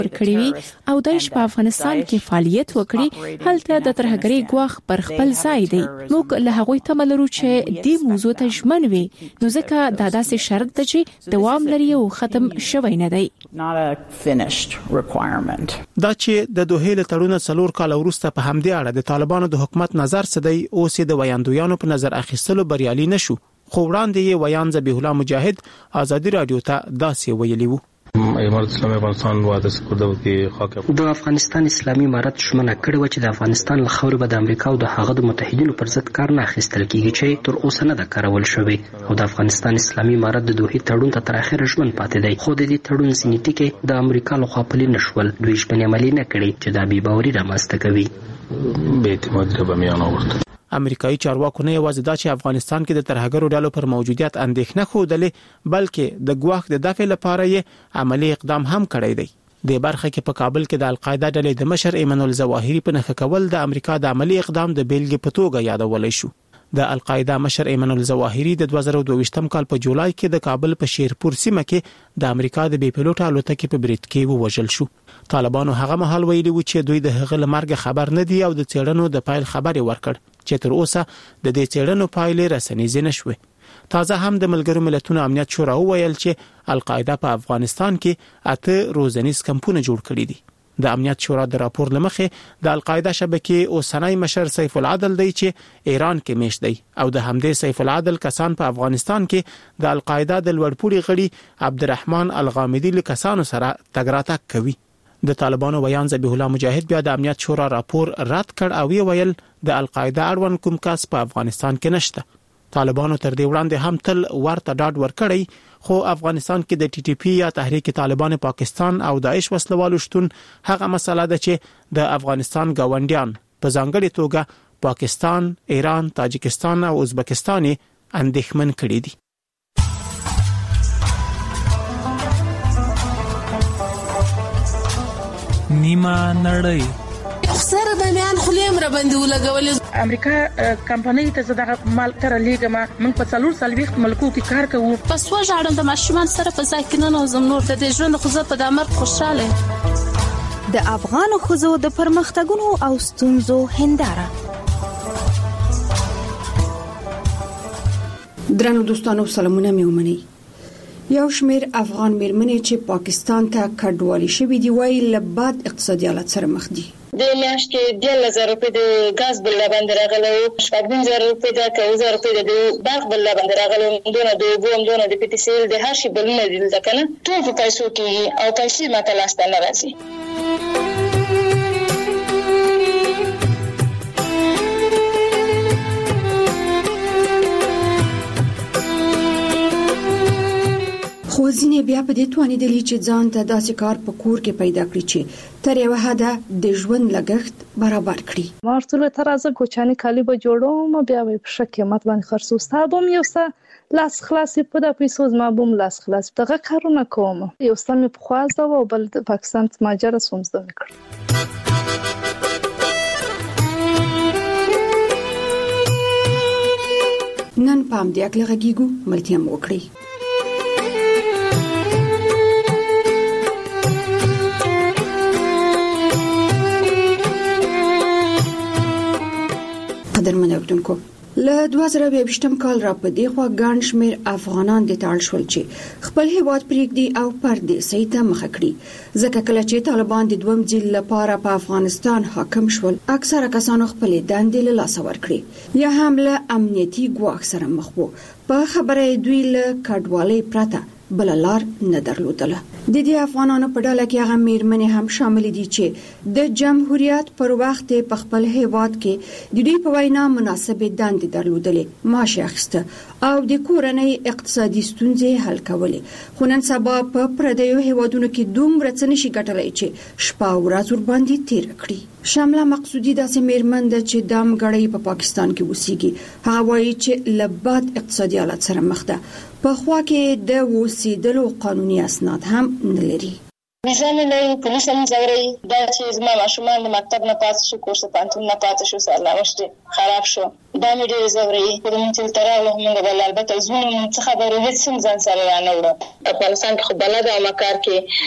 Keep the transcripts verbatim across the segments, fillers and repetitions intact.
کړی وي او داعش په افغانستان کې فعالیت وکړي هلته د ترهګرۍ ګواښ پر خپل ځای دی. موږ له هغوی تمه لرو چې دې موضوع ته ژمن وي، نو ځکه دا داسې شرط دی چې دوام لري او ختم شوی نه دی. دا چې د دوحې له تړون څلور کال وروسته په همدې اړه د طالبانو د حکومت نظر څه دی، اوس د ویاندویانو په نظر اخیستلو بریالي نشو. خو وړاندې یې ویان ذبیح الله مجاهد ازادي رادیو ته داسې ویلي وو: امارت اسلامي افغانستان واده سپارده کې خاک د افغانستان اسلامي امارت شمنه کړې و چې د افغانستان له خاورې به د امریکا او د هغه د متحدینو پر ضد کار نه اخیستل کیږي چې تر اوسه نه د کارول شوی، او د افغانستان اسلامي امارت د دوحې تړون ته تر اخره ژمن پاتې دی. خو د دې تړون ځینې ټکي د امریکا لخوا پلي نشول، دوی ژمنې عملي نه کړې چې د بې باوري رامنځته کوي. بې اعتمادي به میان آورد. امریکایي چارواکو نه یوازې دا چې افغانستان کې د ترهګرو ډلو پر موجودیت اندېښنه خوده، بلکې د ګواښ د دفع لپاره یې عملی اقدام هم کړی دی. د برخه کې په کابل کې د القاعده ډلې د مشر ایمن الظواهری په نخښه کول د امریکا د عملی اقدام د بیلګې په توګه یادولای شو. د القاعده مشر ایمن الظواهری د دوه زره دوه ویشتم کال په جولای کې د کابل په شیرپور سیمه کې د امریکا د بې پیلوټ الوتکې په برید کې ووژل شو. طالبانو هغه مهال ویلي و چې دوی د هغه لمرګ خبر نه دی او د چېړنو د پایل خبري ورکړ چې تر اوسه د دې چېړنو پایلې رسنیزې نشوي. تازه هم د ملګرو ملتونو امنیت شورا وویل چې القاعده په افغانستان کې اته روزنیز کمپونه جوړ کړي دي. د امنیت شورا د راپور لمخې د القاعده شبکې اوسنۍ مشر سیف العدل دی چې ایران کې میشت دی او د همدې سیف العدل کسان په افغانستان کې د القاعده د لوړپوړي غړي عبدالرحمن الغامدي له کسانو سره تګ راتګ کوي. د طالبانو ویان ذبیح الله مجاهد بیا د امنیت شورا راپور رد کړ او ویل د القاعده اړوند کوم کس په افغانستان کې نشته. طالبانو تر دې وړاندې هم تل ورته ډاډ ورکړی، خو افغانستان کې د ټي ټي پی یا تحریک طالبان پاکستان او داعش وسلوالو شتون هغه مسله ده چې د افغانستان ګاونډیان په ځانګړي توګه پاکستان، ایران، تاجکستان او ازبکستان اندېښمن کړي دي. نیمه نړۍ سره د میان خلیم را باندې ولګولې. امریکا کمپنۍ ته زده مال تر لیګه ما من په څلور سالويخت ملکو کې کار کوو. پس وژاړم د ماشومان سره په ځای کې نه نوزم نور د ژوند خو زه په دامر خوشاله. د افغان خزو د پرمختګونو او ستونزو هنداره. درنو دوستانو سلامونه مې ومنئ. یو شمیر افغان میرمنې چې پاکستان ته کډوالي شوې دي وایي له بد اقتصادي حالت سره مخ دي. د میاشتې ډېر زره روپۍ د غاز بل باندې راغلو، شپږ زره روپۍ د کوي زره روپۍ د باغ بل باندې راغلو، دونه د بوم دونه د پټ سیل د هر شي بل نه دي ځکه نه ټول په پیسو کې او پیسې ماته لاس ته نه راځي. خو ځینې بیا په دې توانیدلي چې ځان ته داسې کار په کور کې پیدا کړي چې تر یو حده د ژوند لګښت برابر کړي. مارتله تر ازه کوچاني کالی به جوړوم، بیا به په شکه مت باندې خرڅو ستابم، یو څه لاس خلاصې په د پیسو زما بوم لاس خلاص دغه کارونه کوم. یو څه مې په خوازه او بل د پاکستان ماجره سومزده وکړ. نن پام دې اکل غږیګو ملتیا مو وکړي. قدرمن اوریدونکو، له دوه زره بیشتم کال را په دې خوا ګڼ شمېر افغانان د تاړ شول چې خپل هیواد پرېږدي او پردیسۍ ته مخه کړي. ځکه کله چې طالبان د دویم ځل لپاره په افغانستان حاکم شول، اکثره کسانو خپلې دندې له لاسه ورکړې یا هم له امنیتي ګواښ سره مخ وو. په خبره دوی له کډوالۍ پرته بل لار نه درلودله. د دې افغانانو په ډله کې هغه میرمنې هم شامل دي چې د جمهوریت پر وخت په خپل هیواد کې د دوی په وینا مناسبې دندې درلودلې، معاش اخیسته او د کورنۍ اقتصادي ستونزې حل کولې. خو نن سبا په پردیو هیوادونو کې دومره څه نشي ګټلی چې شپه ورځ ورباندې تیر کړي. شامله مقصودی داسې میرمن ده چې د مګړۍ په پاکستان کې اوسېږي. هغه وایي چې له بد اقتصادي حالت سره مخ ده، په خوا کې د اوسېدلو قانوني اسناد هم نه لري. ویزا نه لري، پولیس هم ځوري. دا چې زما ماشومان د مکتب نه پاتې شو، کورس پوهنتون نه پاتې شو، سرنوشت خراب شو، دا مې ډېر ځوري. خو د مونږ دلته راغلو موږ به البته زموږ څه خبرو هېڅ هم ځان سره رانه وړه. افغانستان کې خو بلده او مکار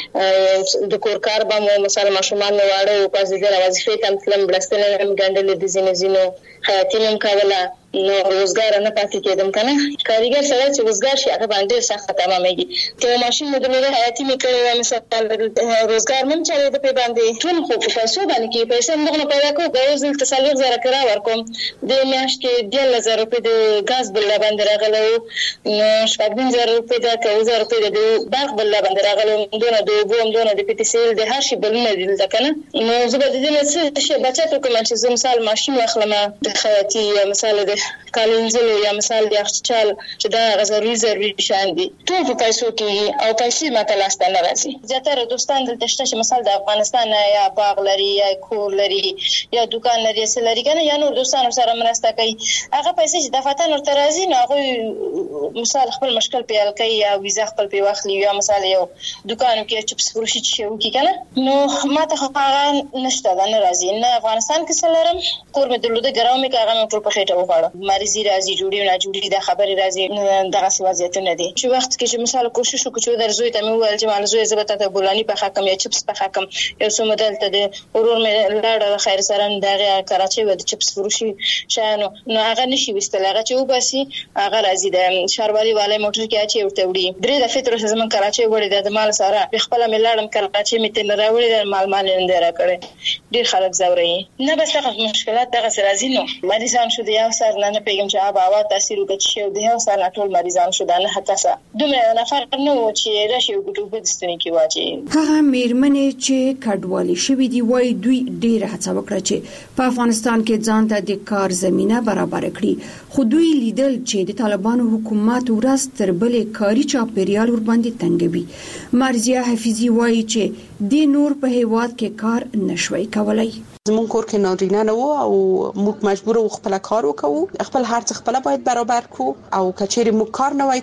کې د کور کار به مو مثلا ماشومان مې واړه وو، پازدګره وظیفې ته هم تلم، بړستنې هم ګنډلې د ځینو ځینو خیاطي مې هم کوله، نو روزګار نه پاتې کېدم که نه. کارګر سړی چې روزګار شي هغه باندې ډېر سخته تمامېږي. که ماشین مې درلوده خیاطي مې کړې وای، مثلا روزګار مې هم چلېده پرې باندې، ټول خو په پیسو باندې کېږي. پیسې هم دغه نه پیدا کوو، که یو ځل ته څلوېښت زره کرایه ورکوم، دې میاشت کې دیارلس زره روپۍ د ګاز بل راباندې راغلی وو، نو شپږ نیم زره روپۍ ده، که اووه زره روپۍ د برق بل راباندې راغلی وو، همدونه د اوبو، همدونه د پي ټي سي ایل، د هر شي بلونه دي دلته که نه. نو زه به د دې نه څه شی بچت وکړم چې زه مثال ماشین واخلم د خیاطي، یا مثال د کالو وینځلو، یا مثال د یخچال، چې دا هغه ضروري ضروري شیان دي، ټول په پیسو کېږي او پیسې ماته لاسته نه راځي. زیاتره دوستان دلته شته چې مثال د افغانستان نه یا باغ لري، یا کور لري، یا دوکان لري، څه لري که نه، یا نور دوستانو سره مرسته کوي. هغه پیسې چې دفعتاً ورته راځي، نو هغوی مثال خپل مشکل پرې حل کوي، یا ویزا خپل پرې واخلي، یا مثال یو دوکان وکړي، چپس فروشي چې شی وکړي که نه. نو ماته خو هغه نشته، دا نه راځي. نه افغانستان کې څه لرم، کور مې درلوده، ګراو مې که هغه مې ټول په خېټه وخوړه. مریضي راځي، جوړي او ناجوړي دا خبرې راځي، دغسې وضعیتونه دي. چې وخت کې چې مثال کوشش وکړو چې در زوی ته مې وویل چې مال زوی زه به تاته بولاني پخه کړم یا چپس پخه کړم. یو څو مو دلته د ورور مې لاړه خیر سره د هغې کراچۍ وه د چپس فروشي شیانو، نو هغه نشي ویستلی، هغه چې وباسي هغه راځي د ښاروالي والی موټر کې اچوي ورته وړي. درې دفعې تر اوسه زموږ کراچۍ وړې ده د مال سره، خپله مې لاړم کراچۍ مې ترې نه راوړې ده، مال مال یې نه دی راکړی. ډېر خلک ځوروي. نه بس دغه مشکلات دغسې راځي. نو مریضان شو د یو سر نه، نه پوهېږم چې آب هوا تاثیر وکړه چې شی د یو سر نه ټول مریضان شو، دا نهه کسه. دومره نفر نه وو چې راشي وګټو اوبه د ستوني کې واچوي. هغه مېرمنې چې کډوالې شوي دي وایي دوی ډېره هڅه وکړه چې په افغانستان کې ځان ته د کار زمینه برابره کړي، خو دوی لیدل چې د طالبانو حکومت ورځ تر بلې کاري چاپېریال ورباندې تنګوي. مرضیه حفیظي وایي چې د نور په هېواد کې کار نشوي کولی. زمون کور کې نارینه نه وو او موږ مجبور وو خپل کار وکړو، خپل هر څه خپل باید برابر کو، او کچېری موږ کار نه وای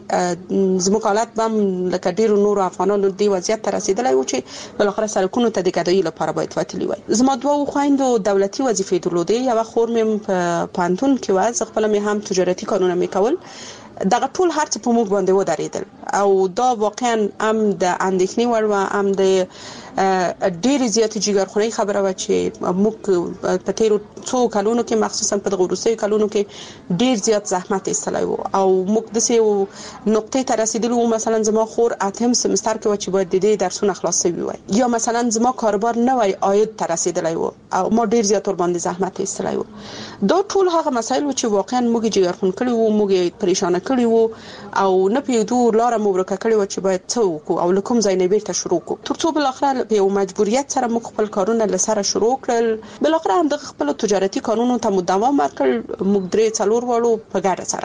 کړی زموږ حالت بم لکه ډیرو نور افغانانو دی وضعیت تر رسیدلی و چې بل اخر سرکونو ته د ګډوي لپاره باید وتلی وای. زما دوه خويندو دولتي وظیفې درلودې، یو خور مې په پانتون کې و، خپل مې هم تجارتي کارونه مې کول. دغه ټول هر څه په موږ باندې ودرېدل او دا واقعا هم د اندېښنې وړ و، هم د ډېرې زیاتې جګرخونۍ خبره وه چې موږ په تېرو څو کلونو کې مخصوصا په دغه وروستیو کلونو کې ډېر زیات زحمت ایستلی و او موږ داسې یو نقطې ته رسېدلي وو. مثلا زما خور اتم سمستر کې وه چې باید د دې درسونه خلاص شوي وای، یا مثلا زما کاروبار نوی عاید ته رسېدلی و او ما ډېر زیات ورباندې زحمت ایستلی و. دا ټول هغه مسایل و چې واقعا موږ یې جګرخون کړي وو، موږ یې پریشانه کړي وو او نه پوهېدو لاره مو ورکه کړې وه چې باید څه وکړو او له کوم ځای نه بېرته شروع کړو، تر څو بالاخره په یو مجبوریت سره موږ خپل کارونه له سره شروع کړل. بالاخره هم دغه خپلو تجارتي کارونو ته مو دوام ورکړ، موږ درې څلور واړو په ګډه سره.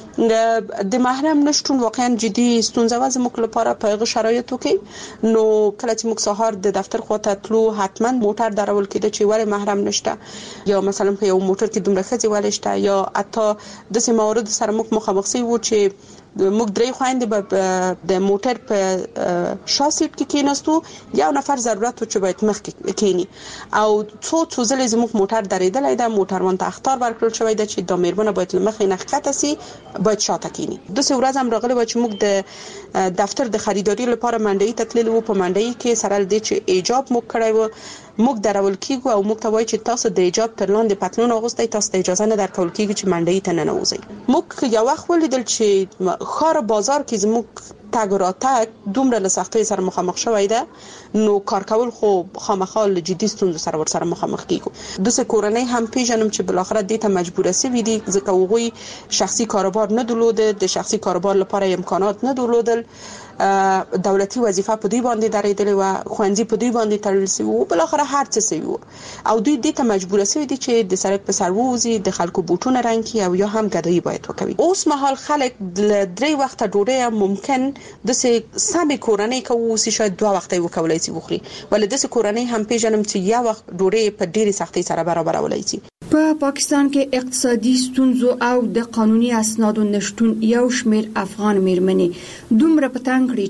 د محرم نشتون واقعا جدي ستونزه وه زموږ لپاره په هغه شرایطو کې. نو کله چې موږ سهار د دفتر خواته تلو حتما موټر درول کېده چې ولې محرم نشته، یا مثلا په یو موټر کې دومره ښځې ولې شته، یا حتی داسې موارد سره موږ مخامخ شوي وو چې موږ درې خويندې به د موټر په شا سیټ کې کېناستو، یو نفر ضرورت و چې باید مخکې کېني او څو څو ځلې زموږ موټر درېدلی ده، موټروان ته اخطار ورکړل شوی ده چې دا مېرمنه باید له مخې نه ښکته سي، باید شاته کېني. داسې ورځ هم راغلی وه چې موږ د دفتر د خریداري لپاره منډۍ ته تللي وو. په منډۍ کې سره له دې چې ایجاب موږ کړی و، موږ درول کېږو او موږ ته وایي چې تاسو د ایجاب تر لاندې پتلون اغوستی، تاسو ته اجازه نه درکول کېږي چې منډۍ ته ننوځئ. موږ یو وخت ولیدل چې ښار بازار کې زموږ تګ راتګ دومره له سختیو سره مخامخ شوی ده، نو کار کول خو خامخا له جدي ستونزو سره ورسره مخامخ کېږو. داسې کورنۍ هم پیژنم چې بالاخره دې ته مجبوره سوي دي ځکه هغوی شخصي کاروبار نه درلوده، د شخصي کاروبار لپاره امکانات نه درلودل، دولتي وظیفه په دوی باندې درېدلې وه، ښوونځي په دوی باندې تړل سوي وو، بالاخره هر څه سوي وو او دوی دې ته مجبوره سوي دي چې د سړک په سر ووځي، د خلکو بوټونه رنګ کړي او یا هم ګدایي باید وکوي. اوس مهال خلک له درې وخته ډوډۍ هم ممکن داسې سمې کورنۍ که واوسي شاید دوه وخته یې وکولی سي وخوري، ولې داسې کورنۍ هم پیژنم چې یو وخت ډوډۍ په ډېرې سختۍ سره برابرولی سي. په پاکستان کې اقتصادي ستونزو او د قانوني اسنادو نشټون یو شمېر افغان مېرمنې دومره په تنګ کړي چې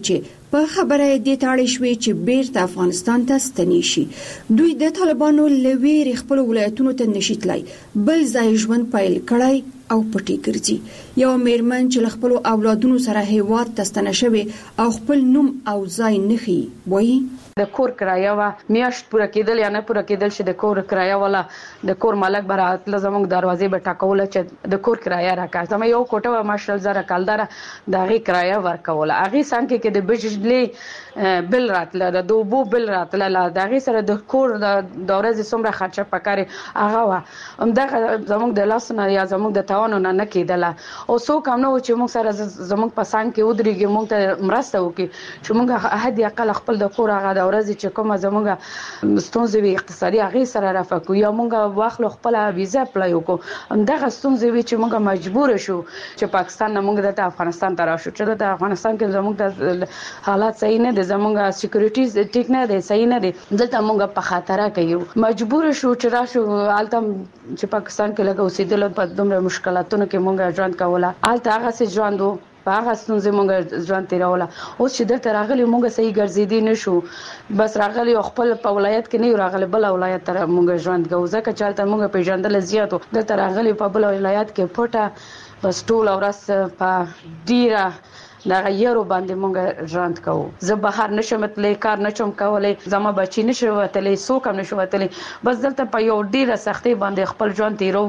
په خبره دې تاړې شوې چې بیرته افغانستان ته ستنې شي. دوی د طالبانو لویری خپل ولایتونو ته نشي تلای، بل ځای ژوند پیل کړای او پټي ګرځي. یو میرمن چې خپل اولادونو سره هیواد ته ستنه شوی او خپل نوم او ځای نخي وایي د کور کرایه وا میاشت پوره کېدل یا نه پوره کېدل چې د کور کرایه ولا د کور مالک برات لزموږ دروازې به ټاکول چې د کور کرایه راکړه. زما یو کوټه و ماشل زره کالدار د غي کرایه ورکول. اغه څنګه کې د بجلی بل راتله د دوبو بل راتله د غي سره د کور د دورې څومره خرچه پکاري هغه وا همدغه زموږ د لاسنه یا زموږ د تاوانو نه نه کېدله. او څو کم نو چې موږ سره زموږ پسان کې ودرېږي موږ ته مرسته وکړي چې موږ احد یقل خپل د کور هغه ورځ چې کومه زموږه ستونزې وي اقتصادي هغه سره رافقو یا موږ واخلو خپل ویزا اپلای وکړو. همدغه ستونزې وي چې موږ مجبور شو چې پاکستان نه موږ د افغانستان ته راشو چې د افغانستان کې زموږ د حالات صحیح نه دي، زموږ سکیورټي ټیک نه دي، صحیح نه دي، دلته موږ په خطر کې یو. مجبور شو چې راشو الته چې پاکستان کې لګو سیدل په دومره مشکلاتونو کې موږ ژوند کوله. الته هغه څه ژوندو په هغه ستونزې موږ ژوند تیروله. اوس چې دلته راغلي موږ صحیح ګرځېدي نشو، بس راغلي خپل په ولایت کې نه راغلي بل ولایت ته موږ ژوند کوو ځکه چې هلته موږ پیژندل زیاتو. دلته راغلي په بل ولایت کې پټه بس ټول ورځ په ډیره دا غیرو باندې موږ ژوند کوو. زه بهر نشم تللی، کار نشم کولی، زما بچی نشو وتلی، څوک هم نشو وتلی، بس دلته په یو ډیره سختي باندې خپل ژوند تیرو.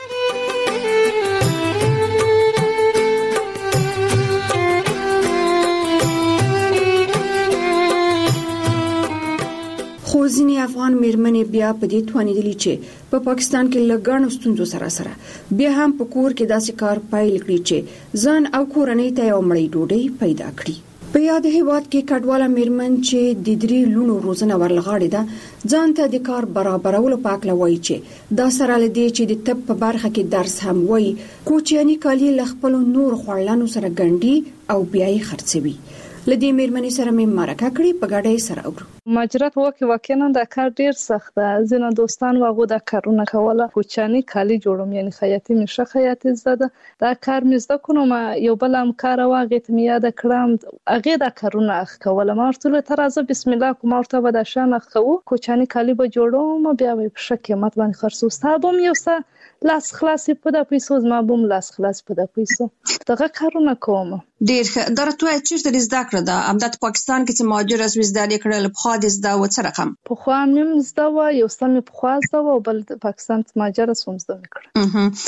خو ځینې افغان میرمنې بیا په دې توانېدلې چې په پاکستان کې لګڼو ستونزو سره سره بیا هم په کور کې داسې کار پیل کړي چې ځان او کورنۍ ته یو مړۍ ډوډۍ پیدا کړي. په یاد هیواد کې کډواله میرمن چې د درې لونو روزنه ورلغاړې ده ځان ته د کار برابرولو په اړه وایي چې دا سره لدی چې د طب په برخه کې درس هم وایي، کوچیاني کالي له خپل نور خړلانو سره ګنډي او بیا یې خرڅوي. لدی میرمنې سره مې مرکه کړې په ګډه سره اورو. مهاجرت وکي واقعا دا کار ډیر سخت ده. ځینې دوستان واغو دا کارونه کوله، کوچاني کالي جوړوم یعنی خیاطي مشه خیاطي زده دا کار مې زده کوم. یو بل هم کار واغې ته مې یاد کړم هغه دا کارونه اخ کوله. ما ورته تر ازه بسم الله کوم ورته به دا شان اخ کوو کوچاني کالي به جوړوم بیا به په قیمت باندې خرڅو. ستابم یو څه لاس خلاصي په د پیسو زما بوم لاس خلاص په د پیسو دغه کارونه کوم. ډیر درته چې د زده کړه ده امداد پاکستان کې چې مهاجر از زده کړل په خاطر زده و څه رقم په خو هم زده و یو سم په خو زده و بل پاکستان ته مهاجر سوم زده کړ.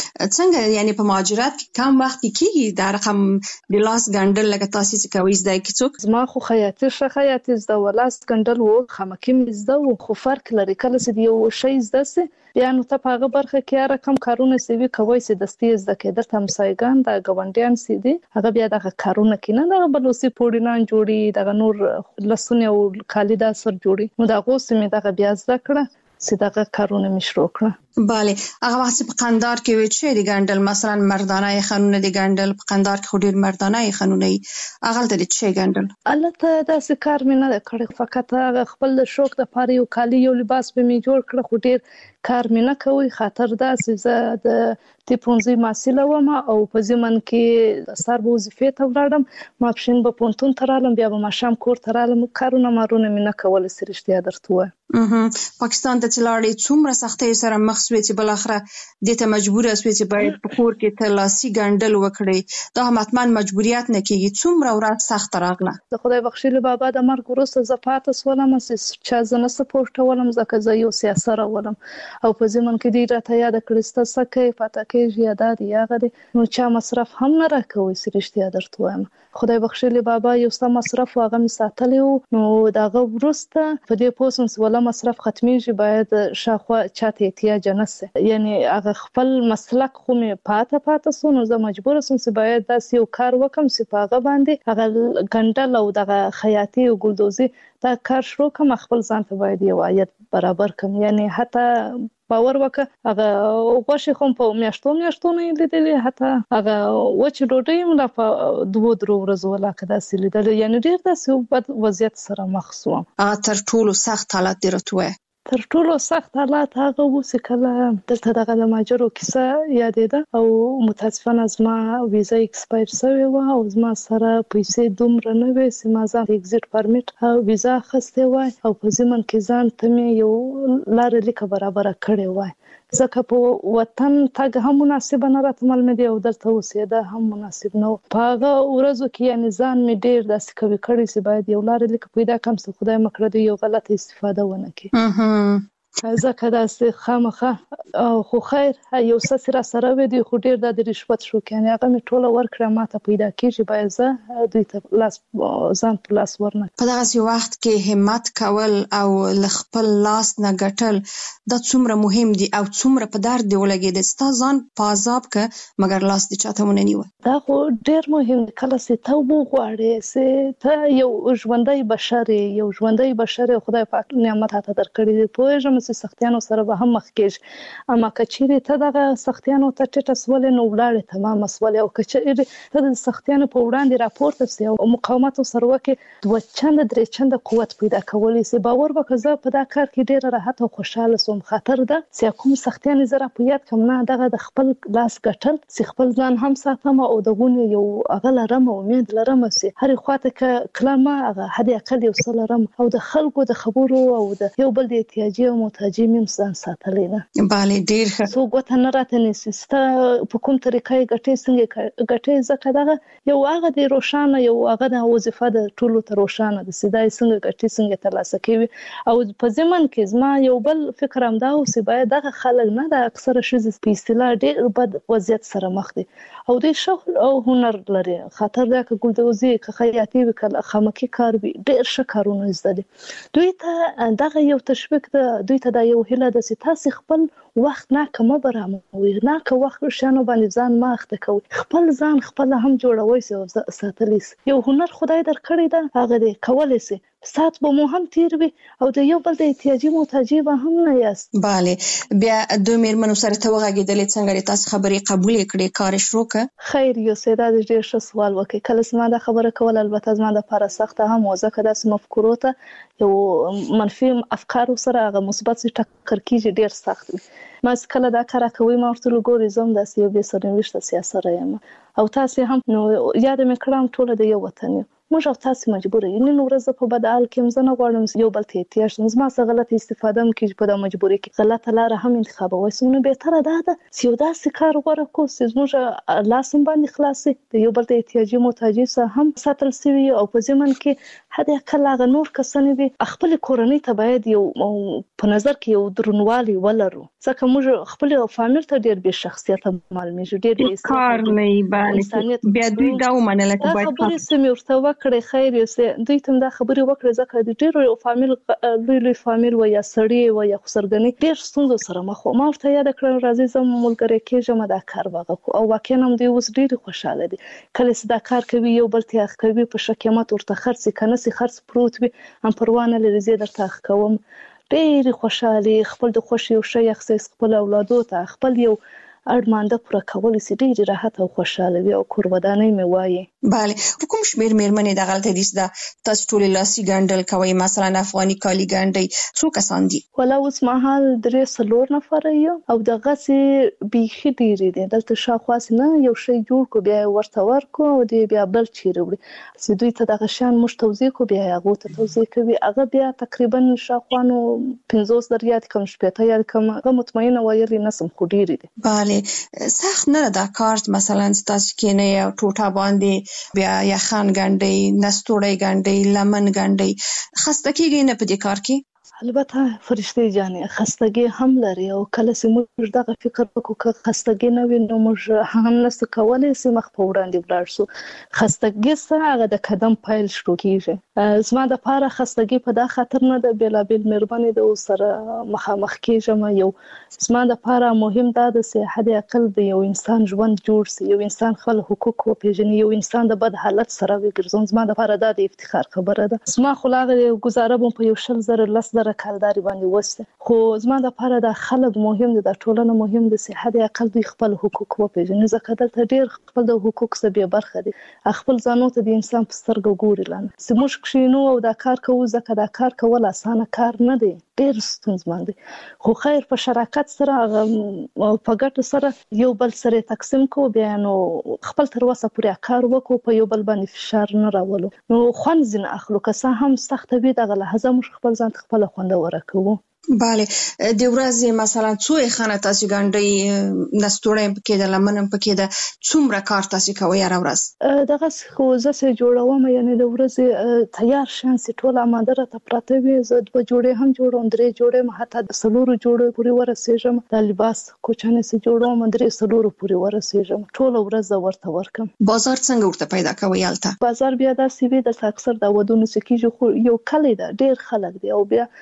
څنګه یعنی په مهاجرت کې کم وخت کېږي دا رقم د لاس ګندل لکه تاسو چې کوي زده کیڅوک زما خو خیاطي شه خیاطي زده و لاس ګندل و خمکیم زده و خو فرق لري کله چې یو شی زده سي بیا نو ته په هغه برخه کې رقم کارونه سوي کوي چې دستي زده کېدل تم سایګان د غونډیان سي دي هغه بیا د کارونه کینه د بلوسي پوډینان جوړي د نور لسونه او کالیدا سر جوړي نو دا غوسه می د بیا زده کړه چې دا کارونه مشروع کړه. بله هغه وخت په قندار کې وی چې د ګندل مثلا مردانه قانون د ګندل په قندار کې خو ډیر مردانه قانون ای هغه د چې ګندل البته دا څه کار مې نه کړی فقط خپل شوق د پاره یو کالی یو لباس به می جوړ کړ خو ډیر کار مې نه کوي خاطر دا چې د تیپونځي ماسله و ما او په زمن کې سر به وظیفه ته ولاړم ما پښین په پونتون ترالم بیا به ما شام کور ترالم کارونه مارونه مې نه کول سرشتیا درته و. پاکستان ته چلاړې څومره سختۍ سره مخ شوې چې بل اخره د ته مجبور شوې چې باید په کور کې تلاسي ګندل وکړي دا متمن مجبوریت نه کیږي څومره ورځ سخت راغله. د خدای بخښلي بابا د مرګ وروسته زپات سولم چې چا زنه سپورټ ولم زکه زه یو سیاست ولم او په زمن کې دی راته یاد کړسته سکه پاتہ کې یاد دی هغه نو چا مصرف هم نه راکوي سرشتیا درته وایم. خدای بخښلي بابا یو سم مصرف واغه می ساتلی نو داغه ورسته په دې پوسم ولا مصرف ختميږي باید شاخوا چاته احتیاج نه سي یعنی هغه خپل مسلک خو می پاته پاته سونو زه مجبور سم چې باید داسې یو کار وکم چې پاغه باندې هغه ګندل او دغه خیاطي او ګلدوزي دا کار شروع کوم خپل ځان ته باید یو عاید برابر کوم یعنی حتی باور وکړه هغه غوښه کوم په میاشتو میاشتو نه لیدلې حتی هغه وچ ډوډۍ مولا په دوه درو ورځو ولا کدا سلیدل یعنی ډیر داسې بد وضعیت سره مخ شوم. هغه تر ټولو سخت حالت درته تر ټولو سخت حالات هغه و چې کله دلته دغه د ماجرو کیسه یادېده او متاسفانه زما ویزا ایکسپایر شوې وه او زما سره پیسې دومره نه وې چې ما ځان اگزیټ پرمیټ او ویزا اخیستې وای او په ضمن کې ځان ته مې یو لاره لیکه برابره کړې وای ځکه په وطن تګ هم مناسب نه راته معلومه دی او دلته اوسېده هم مناسب نه و په هغه ورځو کې یعنې ځان مې ډېر داسې قوي کړی چې باید یو لاره لیکه پیدا کړم چې خدای مه کړه د یو غلطه استفاده ونه کړي ځکه داسې خامخه خو خیر یو څه را سره وي دی خو ډېر د رشوت شو یعنې هغه مې ټوله ورکړه ما ته پیدا کېږي باید زه دوی ته لاس ځان په لاس ورنه په دغسې وخت کې همت کول او له خپل لاس نه ګټل دا څومره مهم دي او څومره په درد دې ولګېده ستا ځان په عذاب که مګر لاس دې چاته ونه نیوه دا خو ډېر مهم دی کله چې ته وغواړې چې ته یو ژوندی بشر یې یو ژوندی بشر یې خدای پاک نعمت راته درکړی دی پوهېږم چې سختیانو سره به هم مخ کېږي اما که چیرې ته دغه سختیانو ته ټیټه سولې نو ولاړې تمامه سولې او که چیرې ته د سختیانو په وړاندې راپورته سې او مقاومت ورسره وکړې دوه چنده درې چنده قوت پیدا کولی سې باور وکړه زه په دا کار کې ډېره راحته او خوشحاله سوم خاطر ده چې کوم سختیانې زه را په یاد کړم نه دغه د خپل لاس ګټل چې خپل ځان هم ساتم او د غونې یو هغه لرم امید لرم چې هرې خواته که کلمه هغه حد اقل یو څه لرم او د خلکو د خبرو او د یو بل د احتیاجي او محتاجي مې ځان ساتلی نه بله ډېر ښه څوک ګوته نه راته نیسي ستا په کوم طریقه یې ګټې څنګه ګټې ځکه دغه یو هغه د روښانه یو هغه د وظیفه د ټولو ته روښانه ده چې دا یې څنګه ګټې څنګه ترلاسه کوي او په ضمن کې زما یو بل فکر همدا و چې باید دغه خلک نه د اکثره ښځې په اصطلاح ډېر بد وضعیت سره مخ دي او دوی ښه او هنر لري خاطر دا که ګلدوزي که خیاطي وي که خامکي کار وي ډېر ښه کارونه زده دي دوی ته دغه یو تشویق ده دوی ته دا یو هیله ده چې تاسې خپل وخت ناکه مه برابروئ ناکه وخت شیانو باندې ځان مه اخته کوئ خپل ځان خپله هم جوړوئ سي او ساتلی سي یو هنر خدای درکړی ده هغه دی کولی سي ساعت به مو هم تیر وي او د یو بل د احتیاجي محتاجي به هم نه یاست بله بیا دوی مېرمنو سره ته وغږېدلې څنګه دې تاسې خبرې قبولې کړې کار یې شروع کړه خیر یوسې دا ډېر ښه سوال وکړې کله چې ما دا خبره کول البته زما دپاره سخته هم وه ځکه داسې مفکورو ته یو منفي افکارو سره هغه مثبت چې ټکر کېږي ډېر سخت وي ما چې کله دا کار کوئ ما ورته ویل ګورې زه هم داسې یو بې سرنوشته سیاسره یم او تاسې هم نو یاده مې کړم ټوله د یو وطن یو موږ او تاسې مجبوره یو نن ورځ زه په بد حال کې یم زه نه غواړم یو بل ته احتیاج شم زما څه غلطه استفاده هم کېږي په دا مجبورۍ کې غلطه لاره هم انتخابوی سو نو بهتره دا ده چې یو داسې کار غوره کړو چې زموږ لاس هم باندې خلاص وي د یو بل د احتیاجي محتاجي څخه هم ساتل سوي او په ضمن کې حد اقل هغه نور کسانې وي خپلې کورنۍ ته باید یو په نظر کې یو درنوالی ولرو ځکه موږ خپل فامیل ته ډېر بې شخصیته معلومیږو ډېر کار نه وي بله بیا دوی دا ومنله چې باید خبرې چې مې ورته وکړې خیر یوسې دوی ته هم دا خبرې وکړې ځکه د ډېرو یو فامیل لوی لوی فامیل و یا سړي و یا خسرګنۍ ډېر ستونزو سره مخ وو ما ورته یاده کړم راځئ زه ملګری کېږم دا کار به هغه کړو او واقعا هم دوی اوس ډېرې خوشحاله دي کله چې دا کار کوي یو بل ته اخ کوي په ښه قیمت ورته خرڅ که نه سي خرڅ پروت وي هم پروا نه لري زه درته اخ کوم ډېرې خوشحالې خپل د خوښ یو شی اخیستی خپل اولادو ته خپل یو اړمانده پوره کولی سي ډېرې راحت او خوشحاله وي او کور ودانۍ مې وایي بله په کوم شمېر مېرمنې دغلته دي چې دا تاسو ټولې لاسي ګنډل کوئ مثلا افغاني کالي ګنډئ څو کسان دي ولا اوس مهال درې څلور نفره یو او دغسې بیخي ډېرې دي دلته شاوخوا نه یو شی جوړ کړو بیا یې ورته ورکړو او دی بیا بل چیرې وړي چې دوی ته دغه شیان موږ توضیح کړو بیا یې هغو ته توضیح کوي هغه بیا تقریبا شاوخوا نو پنځوس در یاد کړم شپېته یاد کړم هغه مطمئنه ویلی نه سم خو ډېرې دي بله سخت نه ده دا کار مثلا چې تاسو کېنئ او ټوټه باندې بیا یخن ګنډئ نستوړی ګنډئ لمن ګنډئ خسته کېږئ نه په دې کار کې البته فرشتي جانې خستګي هم لري او کله چې موږ دغه فکر وکړو که خستګي نه وي نو موږ هم نسو کولی چې مخ په وړاندې ولاړ شو خستګي څه هغه د قدم پیل شروع کېږي زما دپاره خستګي په دا خاطر نه ده بېلابېل مېرمنې د ورسره مخامخ کېږم یو زما دپاره مهم دا ده چې حد اقل د یو انسان ژوند جوړ شي یو انسان خپل حقوق وپېژني یو انسان د بد حالت سره وګرځون زما دپاره دا د افتخار خبره ده زما خو لا هغه ګزاره به په یو شل زره لس زره کالداري باندې وسته خو زما دپاره دا خلک مهم دي دا ټولنه مهم دي چې حد اقل دوی خپل حقوق وپېژني ځکه دلته ډېر خپل د حقوق څخه بې برخه دي خپل ځانو ته د انسان په سترګو ګوري لانه چې موږ کښېنو او دا کار کوو ځکه دا کار کول اسانه کار نه دی ډېر ستونزمن دي. خو خیر په شراکت سره په ګټه سره یو بل سره تقسیم کو، بیا نو خپل تر وسه پورې کار وکړو، په یو بل باندې فشار نه راولو، نو خوند ځینې اخلو. که څه هم سخته وي دغه لحظه موږ خپل ځان ته خپله خوندوره کوو. بله، د ورځې مثلا څو خانه تاسو ګنډي نستوړې پکې د لمنم پکې د څومره کار تاسو کوي هر ورځ؟ دغه خو زه سه جوړوم، یعنی د ورځې تیار شان سي ټول اماده را ته پراته وي، زه دوه جوړې هم جوړوم، درې جوړې حتی د سلورو جوړې پورې ورسېږم، د لباس کوچنې سي جوړوم، درې سلورو پورې ورسېږم، ټول ورځ ورته ورکم. بازار څنګه ورته پیدا کوي الته؟ بازار بیا داسې وي د اکثر د ودونو سکیږي، خو یو کلی ده ډېر خلک دي، او بیا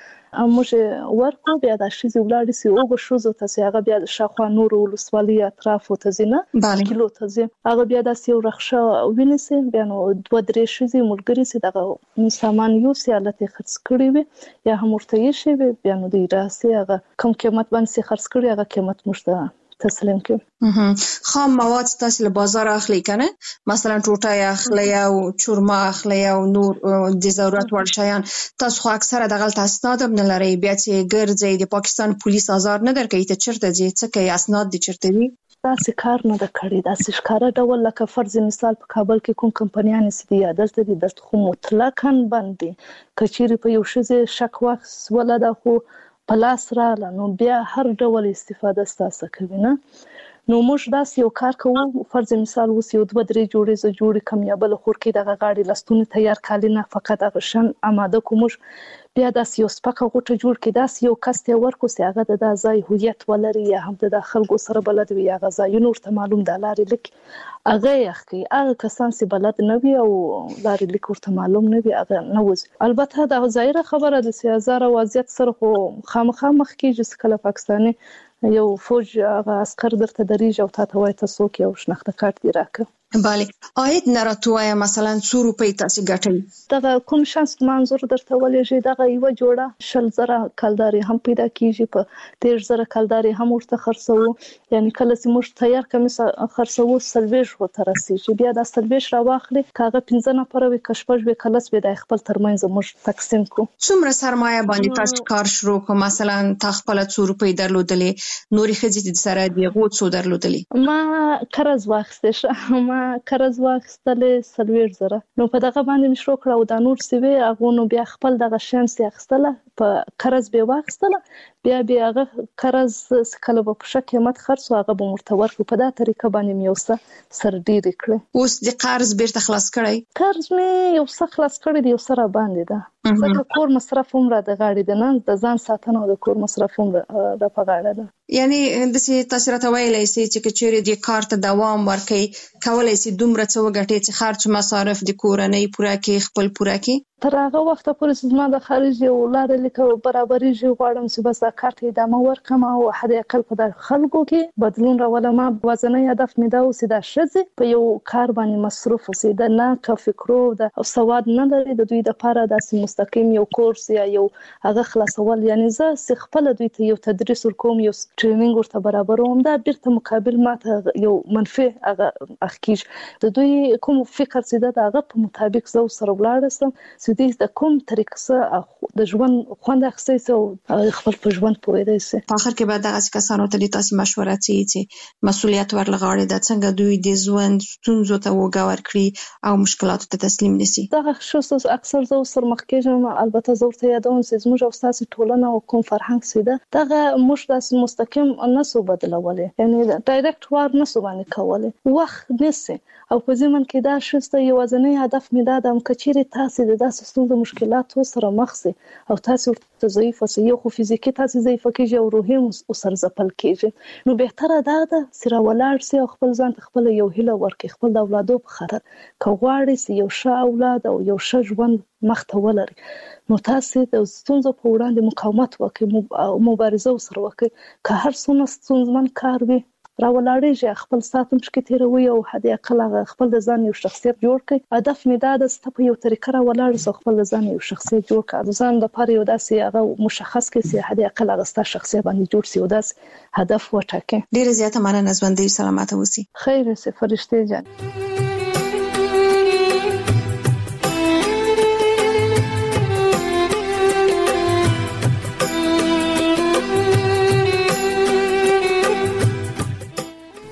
موږ ورکو بیا د شیزي ولاړ سي او شوزو ته سي هغه بیا د شاخوا نور ولسوالۍ اطراف ته زینه کیلو ته زی هغه بیا د سیو رخصه وینسي، بیا نو دوه درې شیزي ملګری سي دغه سامان یو سي الته خرڅ کړی وي یا هم ورته یې شي، بیا نو دی راسي هغه کم قیمت باندې سي خرڅ کړی، هغه قیمت مشته تسلیم کړي. خام مواد تاسو له بازار اخلي کنه، مثلا ټوټه اخلي او چورما اخلي او نور د ضرورت وړ شیان، تاسو خو اکثره دغه اسناد هم نه لري، بیا چې ګرځي د پاکستان پولیس آزار نه درکوي ته چرته ځي څه کوي، اسناد دي چرته وي؟ داسې کار نه د کړی، داسې ښکاره ډول لکه فرض مثال په کابل کې کوم کمپنیان سي دي دلته دي دلته خو مطلقاً باندې کچيري په یو شزه شک وخت ولدا خو پلاس را لنو بیا هر ډول استفاده ستاسو کوي نه. نو موږ داس یو کار کوو، فرض مثال وس یو دوه درې جوړې ز جوړې کمیابل خور کې دغه غاړي لستون تیار کالی نه فقط هغه شن آماده کوم، بیا داس یو سپکه غوټه جوړ کې داس یو کس ته ورکو سي هغه د ځای هویت ولري یا هم د خلکو سره بلد وي، هغه ځای نور ته معلوم د لارې لیک هغه یخي هغه کسان سي بلد نه وي او لارې لیک ورته معلوم نه وي هغه نه وځي. البته دا ظاهره خبره د سیاسي وضعیت سره خو خامخا مخ کې چې کله پاکستاني یو فوج هغه عسكر درته دریږي او تاسو وایي تاسو کې یو شناخته کارت دی راکه. بله، آید نراتوای مثلا څو روپۍ تاسو ګټئ؟ دغه کوم شانس منظور درته ولېږي دغه یو جوړه شل زره کلداري هم پیدا کیږي، په دېرش زره کلداري هم ورته خرڅو، یعنی کله چې موږ تیار کمیس خرڅو سلويش ورته رسیږي، بیا د سلويش راواخلي کاغه پنځه نفر وي کشپږ وي کلس به د خپل ترمنځ موږ تقسیم کو. څومره سرمایه باندې تاسو کار شروع کو؟ مثلا تا خپل څو روپۍ درلودلې، نوري خځې سره دی غو څو درلودلې؟ ما قرض واخیسته، ما قرض واخیستلې سلويش زره، نو په دغه باندې مشروع کړو او د نور سیوی هغه نو بیا خپل دغه شانس اخیستله په قرض به واخیستله، بیا بیا هغه قرض کله په ښه قیمت خرڅو هغه به مرته ورکو، په دا طریقه باندې مې یو سر ډیر کړ. اوس د قرض بیرته خلاص کړی؟ قرض مې یو څه خلاص کړی دی، یو سره باندې ده، ځکه کور مصرف هم را د غاړې ده، نه د ځان ساتنه او د کور مصرف هم را په غاړه ده. یعنی د سي تاسو راته ویلای سي چې چیرې د کار ته دوام ورکړي کولای سي دومره څه وګټي چې خرچ مصارف د کورنۍ پوره کې خپل پوره کې؟ تر هغه وخت پورې زما د خارجي ولادت لیکو برابرۍ غواړم چې بس د کارت ادامه ورکم او حد اقل په خلکو کې بدلون راولم. وزنه هدف مې دا اوسې د شذ په یو کار باندې مصروف اوسې د نه کا فکرو د سواد نه لري، د دوی د لپاره د مستقیم یو کورس یا یو هغه خلاصول، یعنی زه خپل دوی ته یو تدریس ورکوم، یو ټریننګ ورته برابروم، دا بیرته مقابل ماته یو منفي هغه اخکیج د دوی کوم فکر سیده دغه په مطابق زو سره ولاړم چې د کوم طریقه سره د ژوند خوند اخیستي او خپل په ژوند پوهیدای شي. په اخر کې به دغه کسانو ته د تاسو مشوره چې مسؤلیت ورلغاړي د څنګه دوی د ژوند ستونزو ته وګور کړي او مشکلاتو ته تسلیم نشي. دغه خصوص اکثر زو سر مخکېږم، البته زو ته یادوم چې زموږ او تاسو ټولنه او کوم فرهنګ سیده دغه موږ د مستقیم نسو بدلولې، یعنی ډایرکټ وار نسو باندې کولې وخت نسی او په ځمن کې دا شسته یو ځنې هدف مې دا د کچيري تاسو د داسې ستونزو مشکلاتو سره مخ سي او تاسو ته ضعیف اوسئ، یو خو فزیکی تاسو ضعیف کېږي او روحي او سر ځپل کېږي، نو بهتره دا ده چې راولاړ سي او خپل ځان ته خپل یو هیله ورکړي، خپل د اولادو په خاطر که غواړي چې یو ښه اولاد او یو ښه ژوند مخته ولري، نو تاسو د ستونزو په وړاندې مقاومت وکړئ او مبارزه وسره وکړئ، که هر څومره ستونزمن کار وي راولاړېږي، خپل ساتم شکې تیروي او حد اقل خپل د ځان یو شخصیت جوړ کړي. هدف مې دا ده چې په یو طریقه راولاړ سو خپل د ځان یو شخصیت جوړ کړي، ځان د پاره یو داسې هغه مشخص کړي چې حد اقل هغه ست شخصیت باندې جوړ سي او داسې هدف وټاکي. ډیره زیاته مننه، ژوندۍ سلامت اوسئ. خیر سي فرشتي جان.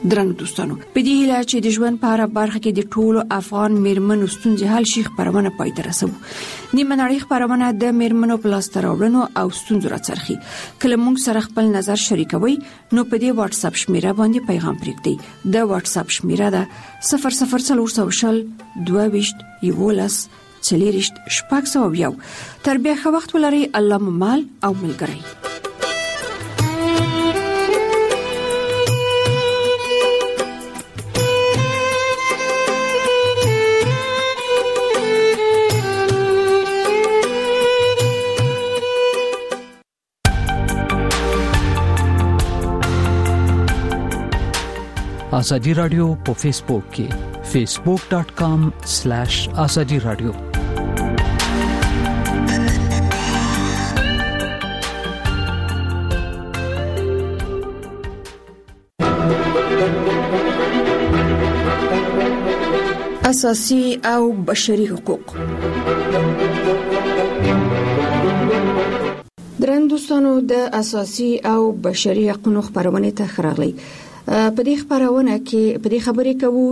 درنو دوستانو په دې هیله چې د ژوند په اړه برخه کې د ټولو افغان میرمنو ستونزې حل شي خبرونه پای ته رسوي. نیمه نړۍ خبرونه د میرمنو په لاس راوړنو او ستونزو راڅرخي. کله موږ سره خپل نظر شریکوي نو په دې واتس اپ شمیره باندې پیغام پرېږدئ. د واتس اپ شمیره ده صفر صفر څلور سوه شل دوه ویشت یولس څلېرشت شپږ سوه یو. تر بیا ښه وخت ولرئ. الله مو مال او ملګری. آزادی رادیو په فیسبوک کې فیسبوک ډاٹ کام سلیش آزادی رادیو. اساسي او بشري حقوق. درن دوستانو د اساسي او بشري حقوقو خبرونه ته خراغلي. په دې خبرونه کې په دې خبرې کوو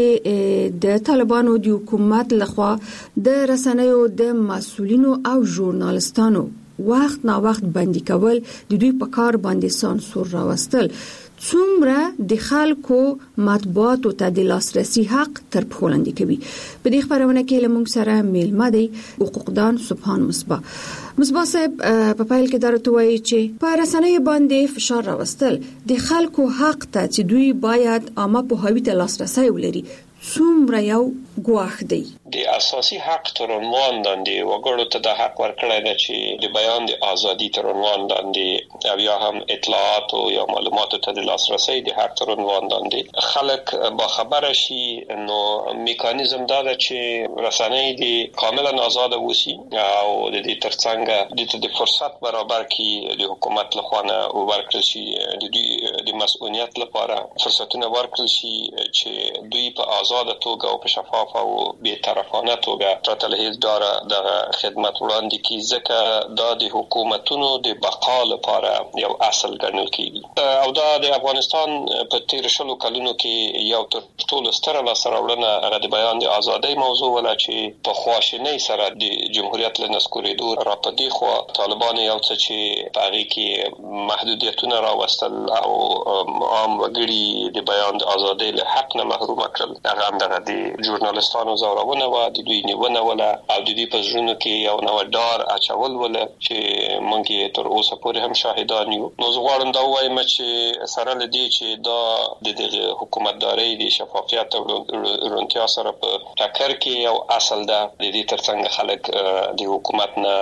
چې د طالبانو د حکومت لخوا د رسنیو د مسؤلینو او ژورنالستانو وخت نا وخت بندي کول د دوی په کار باندې سانسور راوستل څومره د خلکو مطبوعاتو ته د لاسرسي حق تر پښو لاندې کوي. په دې خبرونه کې لمونږ سره میلمه دی حقوقدان سبحان مصباح. مصباح صاحب په پایل کې درته وایي چې په رسنیو باندې فشار راوستل د خلکو حق ته چې دوی باید عامه پوهاوي ته لاسرسي ولري څومره یو ګواښ دی. د اساسي حق تر عنوان باندې وګړو ته د حق ورکړی دی چې د بیان د ازادي تر عنوان باندې او یا هم اطلاعات او یا معلوماتو ته د لاسرسي د حق تر عنوان باندې خلک با خبره شي. نو میکانیزم دا ده چې رسنۍ د کاملا آزاد وسی او د دې ترڅنګ د فرصت برابر کی د حکومت لخوا نه ورکړل شي د دوی د مسؤلیت لپاره فرصتونه ورکړل شي چې دوی په آزاد توګه او په شفاف او بې طرفانه توګه پرته له هیڅ ډاره د خدمت وړاندې کی ځکه دا د حکومتونو د بقا لپاره یو اصل ګڼل کیږي او دا د افغانستان په تیر شلو کلونو کې یو تر ټولو ستره لاسته راوړنه هغه د بیان د ازادۍ موضوع ولا چې په خواشینۍ سره د جمهوریت له نسکورېدو راپدې خو طالبان یو څه چې په هغه کې محدودیتونه راوستل او عام وګړي د بیان د ازادۍ له حق نه محروم کړل. هغه هم دغه د ژورنالستانو زورونه و د دوی نیونه ولا او د دوی په ژوند کې یو نو ډار اچول ولا چې مونږ تر اوسه پورې هم شاهدان یو. نو زه غواړم دا وایم چې سره لدی چې دا د حکومتداري د شفافیت او رونتیا سره په ټکر کې یو اصل ده. د دې ترڅنګ خلک د حکومت نه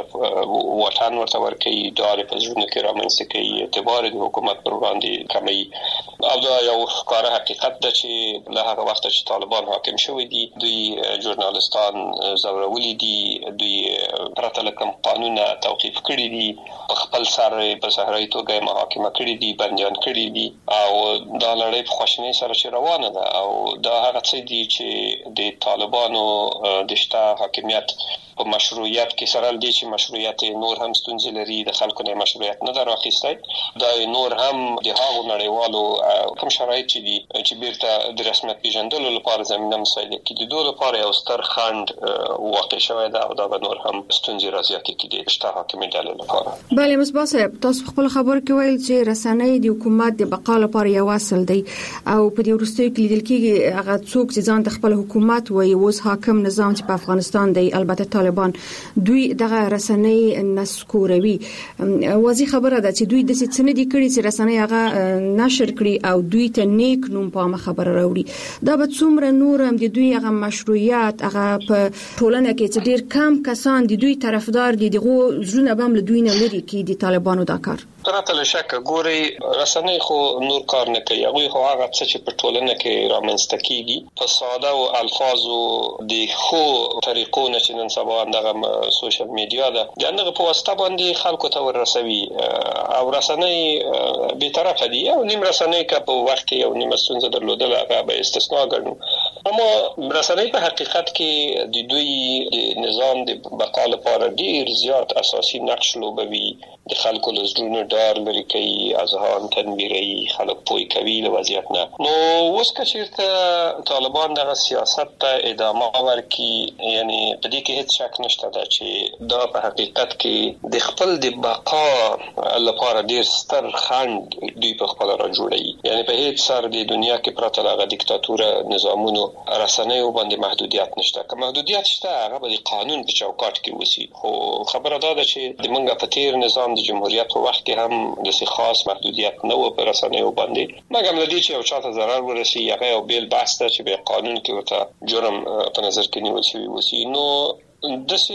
وطن ورته ورکوي دار په ژوند کې رامنځته کوي اعتبار د حکومت پر وړاندې کمی او دا یو ښکاره حقیقت ده چې له هغه وخت چې طالبان حاکم شوی دي دوی ژورنالستان زورولي دي دوی پرته له کوم قانونه توقیف کړی دي په خپل سر په صحرایي توګه محاکمه کړی دي بندیان کړی دي او دا لړۍ په خواشینۍ سره چې روانه ده او دا هغه څه دي چې د طالبانو د شته حاکمیت په مشروعیت کې سره دي چې مشروعیت نور هم ستونزې لري د خلکو نه مشروعیت نه دراخیستی دا نور هم د هغو نړیوالو کوم شرایط چې دي چې بیرته د رسمیت پیژندلو لپاره زمينه مساعده کړي د دوه لپاره یو ستر خند واقع شوی دا او دا نور هم ستونزې راځي کې د شته حاکمیت لپاره. بله مصباح صاحب تاسو خپل خبر کې ویل چې رسنۍ د حکومت د بقا لپاره یو اصل دی او په دې وروستیو کې لیدل کېږي هغه څوک چې ځان د خپل حکومت وایي اوس حاکم نظام چې په افغانستان دی البته طالبان دوی دغه رسنۍ نسکوروي. واضح خبره ده چې دوی د څه نه دي کړی چې رسنۍ هغه نشر کړي او دوی ته نیک نوم په خبره راوړي. دا به څومره نور هم د دوی هغه مشروعیت هغه په ټولنه کې چې ډیر کم کسان د دوی طرفدار دي دغه ژوند به هم له دوی نه لري کې د طالبانو دا کار پرته له شک ګوري رسنۍ خو نور کار نه کوي. هغه خو هغه څه چې په ټولنه کې رامنځته کیږي په ساده او الفاظو د خو طریقو نه چې نن سبا دغه سوشل میډیا ده دغه په واسطه باندې خلکو ته ورسوي او رسنۍ به طرفه دي او نیم رسنۍ که په وخت کې یو نیم ستونزه درلودل هغه به استثناء ګڼو اما رسنۍ په حقیقت کې د دوی د نظام د بقا لپاره ډیر زیات اساسي نقش لوبوي د خلکو لزرونو ډار لري کوي، اذهان تنویري، خلک پوي کوي له وضعیت نه. نو اوس که چیرته طالبان دغه سیاست ته ادامه ورکړي، یعنی په دې کې هیڅ شک نشته دا چې دا په حقیقت کې د خپل د بقا لپاره ډیر ستر خنډ دوی په خپل را جوړوي. یعنی په هیڅ سر د دنیا کې پرته لغه دیکتاتوره نظامونو رسنیو باندې محدودیت نشته. که محدودیت شته هغه به د قانون په چوکاټ کې وسی. خو خبره دا ده چې د منګه په تیر نظام د جمهوریت په وخت کې هم د سي خاص محدودیت نه و په رسنیو باندې، مګر لدی چې او چاته ضرر ورسي هغه یو بیل بحث ده چې به قانون کې ورته جرم په نظر کې نیول شوی وسی. نو دسه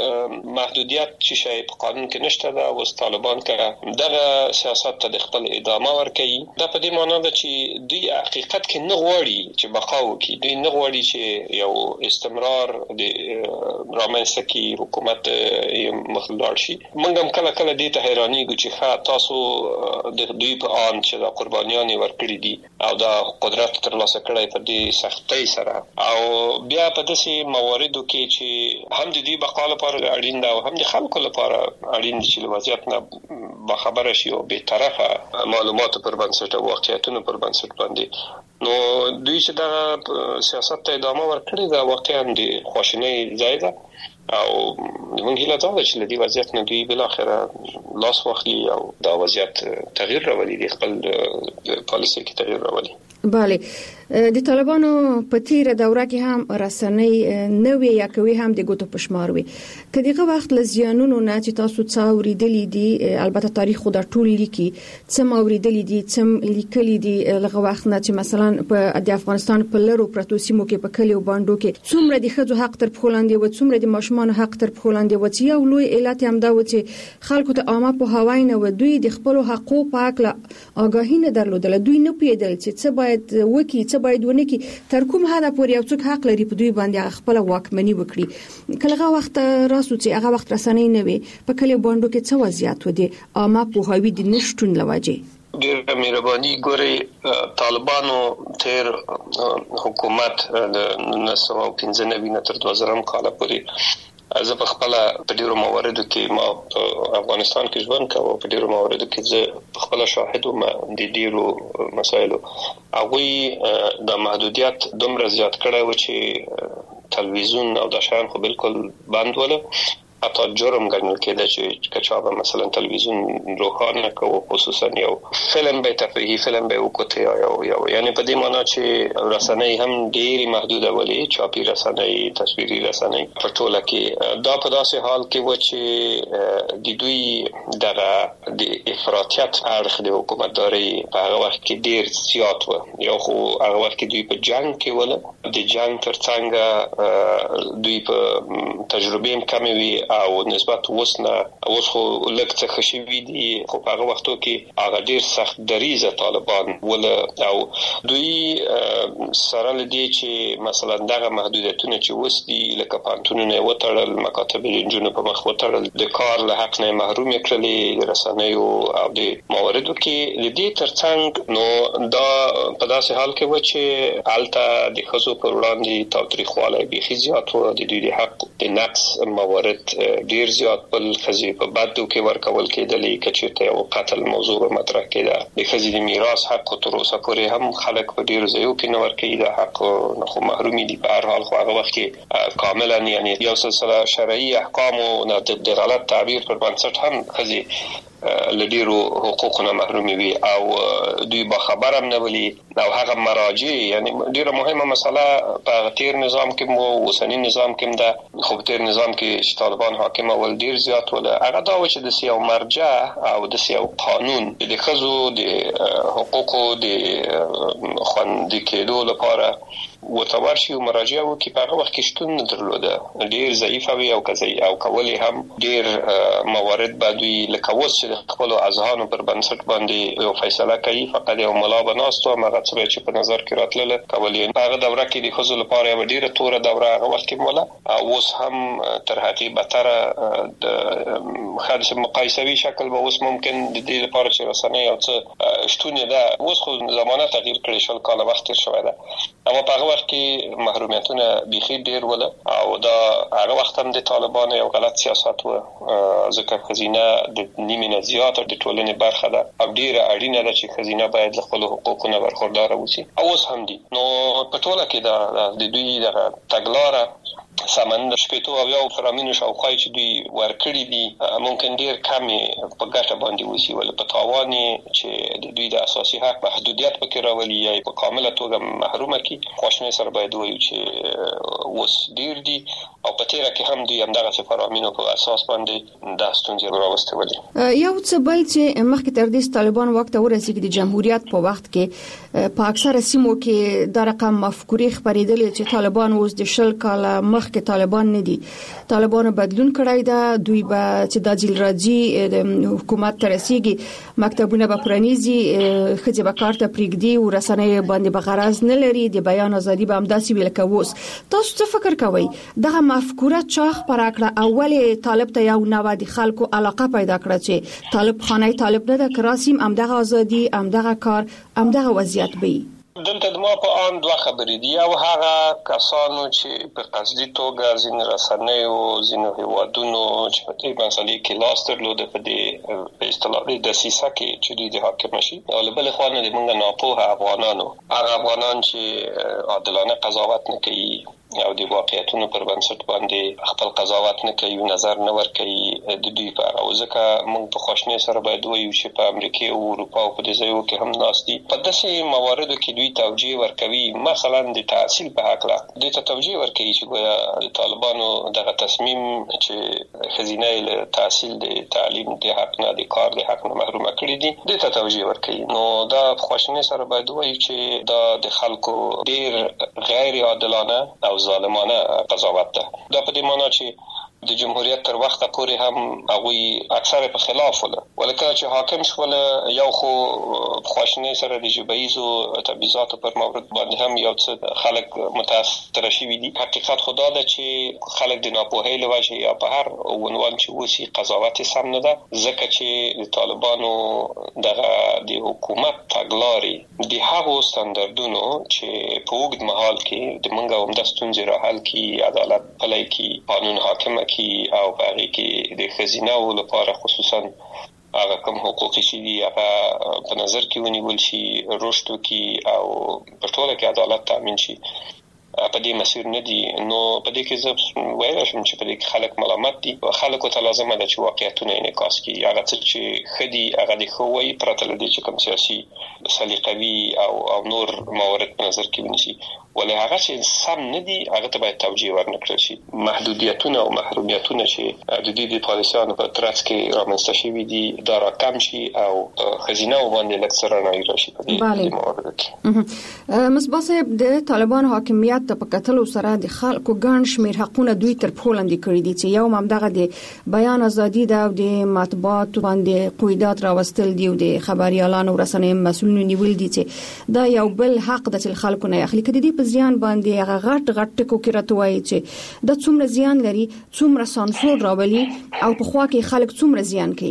محدودیت چې شای په قانون کې نشته دا اوس طالبان کې دغه سیاست ته د خپل ادامه ورکوي. دا په دې معنی ده چې دوی حقیقت کې نه غواړي چې بقا وکړي، دوی نه غواړي چې یو استمرار د رامنځته کی حکومت مخلوړ شي. موږ هم کله کله دې ته حیرانېږو چې ښه تاسو د دوی په ان چې د قربانیان ورکړي دي او دا قدرت ترلاسه کړی په دې سختۍ سره، او بیا په داسې مواردو کې چې هم د دې بقا لپاره اړین ده او هم د خلکو لپاره اړین دي چې وضعیت نه باخبره شي او به طرفه معلومات پر بنسټ او واقعیتونو پر بنسټ باندې. نو دوی چې دا سیاست ته ادامه ورکړي دا واقعا د خواشینۍ ځای ده او موږ هیله ده چې لدی وضعیت نه دوی بل اخره لاس واخلي او دا وضعیت تغییر راولي، د خپل پالیسي کې تغییر راولي. بله، د طالبانو په تیره دوره کې هم رسنۍ نوې یا کوي هم د ګوتو پشمار وي. که دغه وخت لزیانونو نه چې تاسو څا اوریدلې دي، البته تاریخ خو د ټول لیکي، څه اوریدلې دي، څه لیکلې دي لغه وخت نه چې مثلا په د افغانستان په لرو پروتو سیمو کې په کلیو باندې کې څومره د خځو حق تر پخولاندې و، څومره د ماشومان حق تر پخولاندې و، چې یو لوی علت هم دا و چې خلکو ته عامه په هوای نه و، دوی د خپل حقوق په اړه آگاهی نه درلودل، دوی نه پیدل چې څه باید وکي څه باید ونه کی، تر کوم حد پورې یو څوک حق لري په دوی باندې خپل واکمنی وکړي. کله وخت راسو چې هغه وخت رسنۍ نه وي په کلیو باندې کې څه وضعیت و دي عامه په هوی د نشټون لوجه. ډېر مهرباني ګوري طالبانو تیر حکومت د نولس سوه پنځه نوي نه تر دوه زره کال پورې زه په خپل په ډیرو مواردو کې ما په افغانستان کې ژوند کوم، په ډیرو مواردو کې زه په خپل شاهد وم د ډیرو مسایلو. هغه د محدودیت دومره زیات کړی و چې تلویزیون او د شان خو بالکل بند وله، حتی جرم ګڼل کېده چې کچا به مثلا تلویزیون روښانه کوو، خصوصا یو فلم به تفریحي فلم به وکړي یا یو یعنی په دې معنی چې رسنۍ هم ډېری محدوده ولې چاپی رسنۍ، تصویري رسنۍ په ټوله کې دا په داسې حال کې و چې د دوی دغه د افراطیت اړخ د حکومتداري په هغه وخت کې ډېر زیات و. یو خو هغه وخت کې دوی په جنگ کې ول، د جنگ ترڅنګ دوی په تجربه هم کمې وي او نسبت وسنه اوس خو لږ څه خشوي دي، خو په هغه وختو کې هغه ډیر سخت دریزه طالبان ول او دوی سره لدی چې مثلا دغه محدودیتونه چې وسدي لکه پانتونونه وټړل، مکاتب الجنو په مخ وټړل، د کار له حق نه محروم کړل، رسنیو او د مواردو کې لدی ترڅنګ نو دا په داسې حال کې و چې الته د خزو پر وړاندې تاوتریخواله به زیات و، د دوی د حق د نقص موارد ډیر زیات بل خزي په بدو کې ورکول کېدلې، کچته یو قتل موضوع مطرح کېده، د خزي د میراث حق تر اوسه پورې هم خلک په ډیر ځایو کې نه ورکړي، د حق نه خو محرومي دي. په هر حال خو هغه وخت کې کاملا یعنی یو سلسله شرعي احکام او د غلط تعبیر پر بنسټ هم خزي لډیرو حقوقونه محرومي وي او دوی با خبر هم نه ولي او هغه مراجع یعنی ډیره مهمه مسله په تیر نظام کې مو اوسنی نظام کې ده، خو تیر نظام کې چې طالبان حاکم ول ډیر زیات ول هغه دا و چې د سیاو مرجع او د سیاو قانون د خزو د حقوقو د خوندي کېدو لپاره وتورشي او مراجعه وکي په هغه وخت کې شتون نه درلوده، ډیر ضعیف وي او کزي او کولی هم ډیر موارد بعدوي لکه وس د خپل اذهان پر بنسټ باندې یو فیصله کوي، فقط یو ملا بناستو هغه څه چې په نظر کې راتلل کولی. هغه دوره کې د خزو لپاره یو ډیره توره دوره هغه وخت کې مولا اوس هم تر هغه بتره د خالص مقایسوي شکل به اوس ممکن د دې لپاره چې رسنۍ او څه شتون ده اوس خو زمانه تغییر کړی شول، کاله وخت شوی ده، اما په هغه وخت کې محرومیتونه بيخي ډیر ول او دا هغه وخت هم د طالبانو یو غلط سیاست و، ځکه خزینه د نیمه نه زیاته د ټولنې برخه ده او ډیره اړینه ده چې ښځینه باید له خپل حقوقو برخوردار اوسي. او اوس هم دي. نو په ټوله کې دا د دوی د تګلارې سمند شپېتو او یو فرامینو شاوخوا چې دوی ورکړي دي ممکن ډیر کمې په ګټه باندې وسی ول په تاوان چې د دوی د اساسي حق محدودیت پکې راولي یا په کامله توګه محرومه کی. خوشنه سره باید وایو چې اوس ډیر دي او په تیره کې هم دوی همدغه فرامینو په اساس باندې د ستونزې راوستولې. یو څه بل چې مخکې تر دې طالبان وخت ورسېږي د جمهوریت په وخت کې په اکثره سیمو کې د رقم مفکورې خبرېدلې چې طالبان اوس د شل کاله مخ کې طالبان نه دي. طالبانو بدلون کړی دا دوی به چې د ځل راځي د حکومت ترسيږي مکتبونه به پرانیزي خځه به کار ته پریږدي او رسنۍ باندې به غرض نه لري د بیان ازادي به همداسې ویل کووس. تاسو څه فکر کوئ دغه مفکوره چا خبره کړه اول طالب ته یو نو د خلکو علاقه پیدا کړه چې طالب خانه طالب نه د کراسیم همدغه ازادي همدغه کار همدغه وضعیت به دلته د ما په ان دوه خبرې دي. او هغه کسانو چې په قصدي توګه ځین رسنۍ او ځین هیوادونو چې په دې مسلې کې لاس درلود په دې په اصطلاح د سیسه کې چې د حاکم شي او بل خو نه د موږ ناپوه افغانانو هغه افغانان چې عادلانه قضاوت نه کوي او د واقعیتونو پر بنسټ باندې خپل قضاوت نه کوي نظر نه ورکوي د دوی په اړه. ځکه موږ په خوشنه سره باید وایو چې په امریکا او اروپا او په دې ځایو کې هم ناس دي په داسې مواردو کې دوی توجیه ورکوي مثلا د تحصیل په حق لا دوی ته توجیه ورکوي چې ګویا د طالبانو دغه تصمیم چې خزینه له تحصیل د تعلیم د حق نه د کار د حق نه محروم کړي دي دوی ته توجیه ورکوي. نو دا خوشنه سره باید وایو چې دا د خلکو ډیر غیر عادلانه او ظالمانه قضاوت ده. دا په دې معنی چې د جمهوریت تر وخته پورې هم هغه اکثره په خلاف ولا ولکه چې حاکم شول یو خو خوشنه سره د جبهیزو تبعیضات پر مورد باندې هم یو څه خلک متاثر شوي دي. حقیقت خدا ده چې خلک د ناپوهۍ له وجې یا په هر عنوان چې وسی قضاوت سم نه ده ځکه چې د طالبانو دغه د حکومت تګلارې د هغو ستاندردونو چې په وګړي محل کې د منګه هم د ستونزې را حل کی عدالت پلي کی قانون حاکم کی او باقي کې د خزینه لپاره خصوصا هغه کوم حقوقي شي هغه په نظر کې ونیول شي رشد کی او په ټوله کې عدالت تامین شي په دې مسیر نه دي. نو په دې کې زه وایم چې په دې کې خلک ملامت دي او خلکو ته لازم ده چې واقعیتونه انعکاس کړي هغه څه چې خدي هغه د خوي پرته لدی چې کوم سیاسي سلیقوي او او نور موارد په نظر کې ونیسي ولې هغه چې سم نه دي هغه ته باید توجیه ورنکړل شي. محدودیتونه او محرومیتونه چې د دې د پالیسیانو په ترڅ کې رامنځته شوي دي دا راکم شي او خزینه باندې لکثره نه راشي په دې موارد کې. مصباح صاحب د طالبان حاکمیت ته په کتلو سره د خلکو ګڼ شمیر حقونه دوی تر پښو لاندې کړی دي چې یو همدغه د بیان ازادي ده او د مطبوعات باندې قیودات راوستل دي او د خبريالانو رسنۍ مسؤلین نیول دي چې دا یو بل حق د خلکو نه اخلي کړي دي په زیان باندې هغه غټ غټ ټکو کې راټوي چې د څومره زیان لري څومره سانسور راولي او په خوا کې خلک څومره زیان کوي.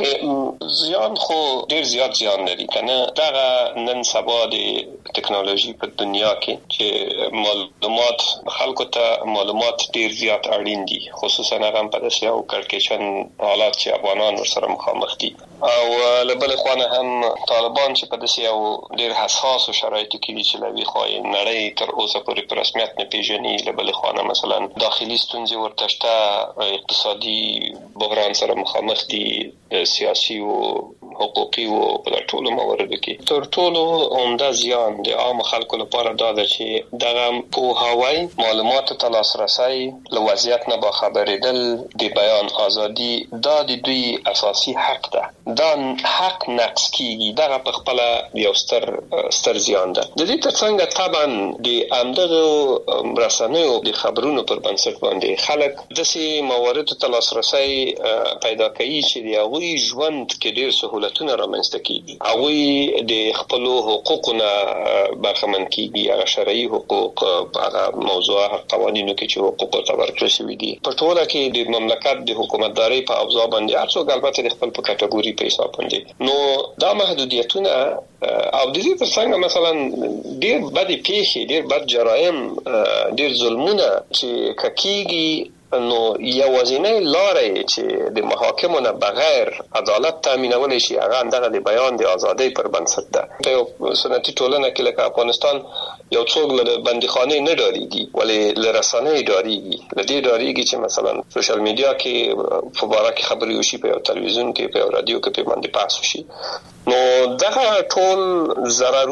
زیان خو ډیر زیات زیان لري کنه دا نن سبا د ټکنالوژي په دنیا کې چې معلومات خلکو ته معلومات ډیر زیات اړین دي خصوصا هغه په داسې یو کړکېچن حالات چې افغانان سره مخامخ دي او لبل خوانه هم طالبان چې په داسې یو ډیر حساس شرایطو کې دي چې لوي خو نړۍ تر اوسه پورې په رسمیت نه پیژني لبل خوانه مثلا داخلي ستونزې ورته شته اقتصادي بحران سره مخامخ دي سیاسي او حقوقي او په ټولو مواردو کې تر ټولو عمده زیان د عام خلکو لپاره دا ده چې دغه پوهاوی معلوماتو ته لاسرسی له وضعیت نه باخبرېدل د بیان ازادي دا د دوی اساسي حق ده دا حق نقص کیږي دغه په خپل یو ستر ستر زیان ده. د دې ترڅنګ طبعا د امدغه رسنیو د خبرونو پر بنسټ باندې خلک د سي مواردو ته لاسرسی پیدا کوي چې دی هغه ژوند کې ډیر سہولتونه رامنځته کیږي هغه د خپل حقوقونه برخمن کیږي هغه شرعي حقوق هغه موضوع قوانینو کې چې حقوق ته ورکړل شوی دي په ټوله کې د مملکت د حکومتداري په اوضاع باندې هر څوک البته د خپل په کټګوري په حساب باندې نو دا محدودیتونه او د دې ترڅنګ مثلا ډیر بد پیښې ډیر بد جرایم ډیر ظلمونه چې کیږي نو یوازینی لارې چې د محاکمو نه بغیر عدالت تامینول شي هغه دغه د بیان د ازادۍ پر بنسټ ده. په سنتي ټولنه کې لکه افغانستان یو څوک له بندیخانه نه ډاریږي ولې له رسنۍ ډاریږي، له دې ډاریږي چې مثلا سوشل میډیا کې په باره کې خبرې وشي، په تلویزیون کې، په رادیو کې په باندې پاس وشي. نو دغه ټول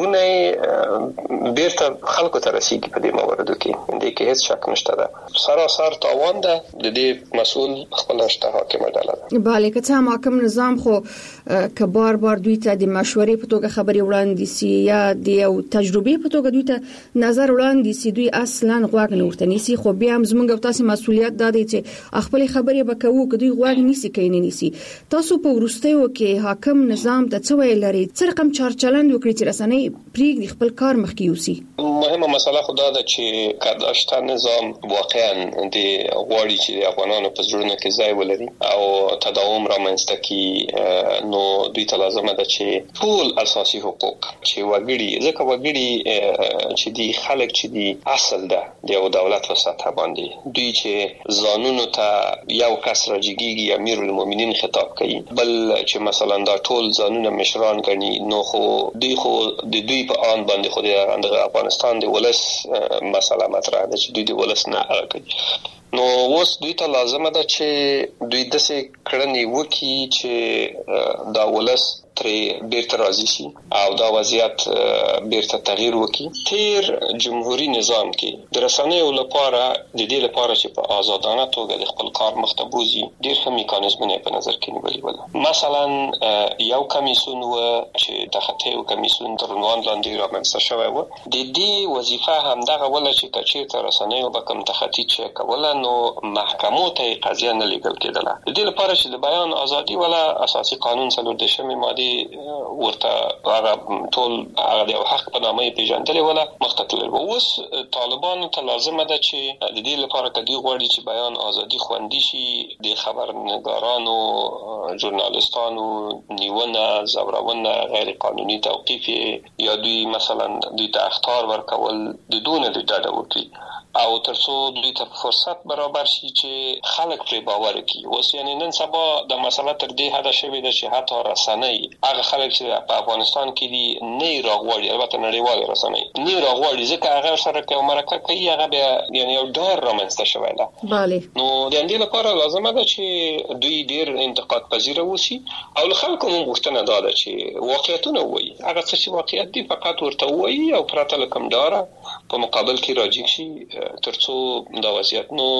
ضررونه بیرته خلکو ته رسیږي په دې مواردو کې، دې کې هیڅ شک نشته ده. سراسر تاوان ده، د دې مسؤل خپل شته حاکم ډله ده. بله که څه هم حاکم نظام خو که بار بار دوی ته د مشورې په توګه خبرې وړاندې سي یا د یو تجربې په توګه دوی ته نظر وړاندې سي، دوی اصلا غوږ نه ورته نیسي. خو بیا هم زموږ او تاسو مسؤلیت ده چې خپل خبرې به کوو، که دوی غوږ نیسي کینې نیسي. تاسو په وروستیو کې حاکم نظام ته څه ویل لري؟ څه رقم چارچلند وکړي چې رسنۍ پریږدي خپل کار مخکې یوسي؟ مهمه مسله خو دا ده چې کداشته نظام واقعا د غواړي چې د افغانانو په زړونو کې ځای ولري او تداوم رامنځته کړي، نو دوی ته لازمه ده چې ټول اساسي حقوق چې وګړي، ځکه وګړي چې دی خلک چې دی اصل ده د یو دولت په سطح باندې، دوی چې ځانونو ته یو کس راجګيږي امیر المؤمنین خطاب کوي، بل چې مثلا دا ټول ځانونه مشران ګڼي، نو خو دوی خو د دوی په آن باندې خو د افغانستان د ولس مسله مطرح ده چې دوی د ولس نه کوي. نو اوس دوی ته لازمه ده چې دوی داسې کړنې وکړي چې دا ولس ترې بیرته راضي شي او دا وضعیت بیرته تغییر وکړي. تیر جمهوریت نظام کې د رسنیو لپاره د دې لپاره چې په آزادانه توګه د خپل کار مخ ته بوزي ډېر ښه میکانیزمونه په نظر کې نیولي ول. مثلا یو کمیسیون و چې د خطیو کمیسیون تر عنوان لاندې رامنځته شوی و، د دې وظیفه همدغه ولا چې کچېرته رسنیو به کوم تخطي چې کوله نو محکمو ته قضیه نه لیږل کېدله. د دې لپاره چې د بیان ازادي ولا اساسي قانون څلور دېرشمې ماده ورته هغه ټول هغه د حق په نامه پیژندلې ولا مختتل. اوس طالبان ته لازمه ده چې د دې لپاره کدي غواړي چې بیان ازادي خوندي شي، د خبرنګارانو، ژورنالیستانو نیونه، زورونه، غیر قانوني توقیف یا دوی مثلا دوی ته اخطار ورکول د دونه د ډاډه وکړي او ترڅو دوی ته فرصت برابر شي چې خلک پرې باور وکړي. اوس یعنی نن سبا د مسله تر دې حد شوې ده چې حتی رسنۍ هغه خلک چې په افغانستان کې دي نه راغواړي، البته نړیوال رسنۍ نه راغواړي ځکه هغه سره کوم مرکه کوي، هغه بیا یعنی یو ډار رامنځته شوی ده. بله نو د دې لپاره لازمه ده چې دوی ډیر انتقاد پذیر اوسي او له خلکو مونږ غوښتنه ده چې واقعیتونه وایي، هغه څه چې واقعیت دي فقط ورته وایي او پرته له کوم ډاره په مقابل کې راځي شي ترڅو دا وضعیت نو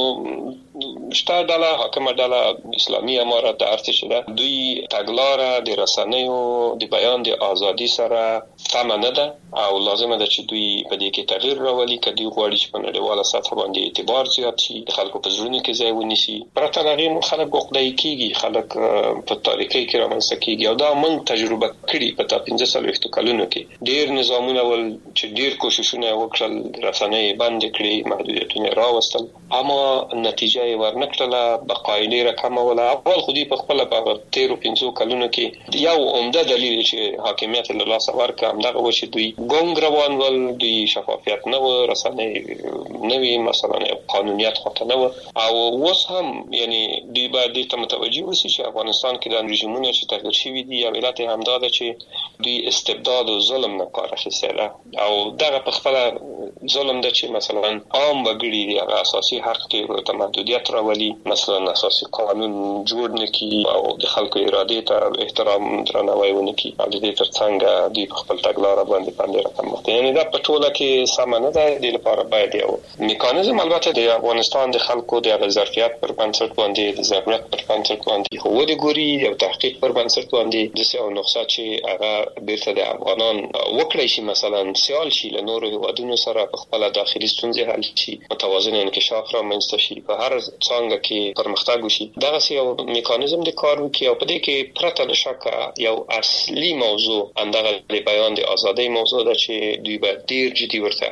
شته ډله حاکمه ډله اسلامي امارت د ارتش ده، دوی تګلاره د رسنیو د بیان د ازادي سره سم نه ده او لازمه ده چې دوی په دې کې تغییر راولي کدي غواړي چې په نړیواله سطح باندې اعتبار زیات شي، خلکو په زړونو کې ځای ونیسي. پرته له هغې خلک وقدای کیږي، خلک په تاریخي کې رامنځته کیږي او دا موږ تجربه کړي په تا پنځه څلوېښتو کلونو کې. ډېر نظامونه ول چې ډېر کوششونه وکړل رسنۍ بند کړي، محدودیتونه راوستل، اما نتیجه یې ورنکړله، بقای ډېره کمه وله. اول خو دوی په خپله په تېرو پنځو کلونو کې یو عمده دلیل چې حاکمیت له لاسه ورکړه همدغه و چې دوی ګونګ روان ول، دوی شفافیت نه و، رسنۍ نه وي، مثلا قانونیت خواته نه و. او اوس هم یعنی دوی باید دې ته متوجه اوسي چې افغانستان کې د رژیمونه چې تغییر شوي دي یو علت یې همدا ده چې دوی استبداد او ظلم نه کار اخیستی ده او دغه په خپله ظلم ده چې مثلا عام وګړي د هغه اساسي حق کې ورته محدودیت راولي، مثلا اساسي قانون جوړ نه کړي او د خلکو ارادې ته احترام درناوی ونه کړي او د دې ترڅنګ دوی په خپل تګلاره باندې باندې رقم مخته. یعنی دا په ټوله کې سم نه ده. د لپاره باید یو میکانیزم البته د افغانستان د خلکو د ظرفیت پر بنسټ باندې، د ضرورت پر بنسټ باندې خو ودی ګوري، یو تحقیق پر بنسټ باندې د سیاو نقصه چې هغه بیرته د افغانان وکړي شي، مثلا سیال شي له نورو هیوادونو سره په خپل داخلي ستونزې حل شي، متوازن انکشاف رامنځته شي، په هر څانګه کې پرمختګ وشي. دغه یو میکانیزم د کار وکړي او په دې کې پرته له شکه یو اصلي موضوع اندغه د بیان د ازادۍ موضوع ده چې دوی باید ډیر جدي ورته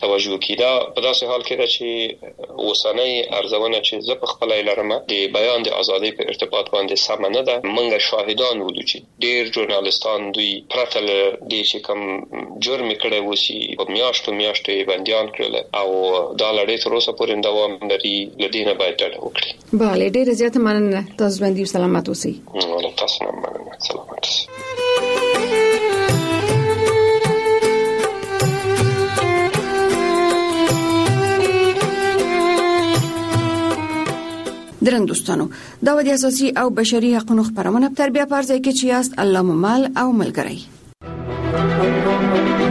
توجه کیدا په داسې حال کې چې اوسنۍ ارزونه چې زه په خپل لرم د بیان د ازادۍ په ارتباط باندې سم نه ده. موږ شاهدان ولو چې ډیر ژورنالستان دوی پرتل دي چې کوم جرم کړي وسی په میاشتو میاشتو بنديان کړل او دا لړۍ تر اوسه پورې دوام لري. لدينا باید ډډه وکړي. bale ډیر زیات مننه. تاسو باندې سلامات اوسئ. ولا تاسو نه مننه. سلامات اوسئ. درن دوستانو دا ودی اساسي او بشري حقوقو خبرونه تربیه پرځای کې چې یاست الله ممال او ملګری.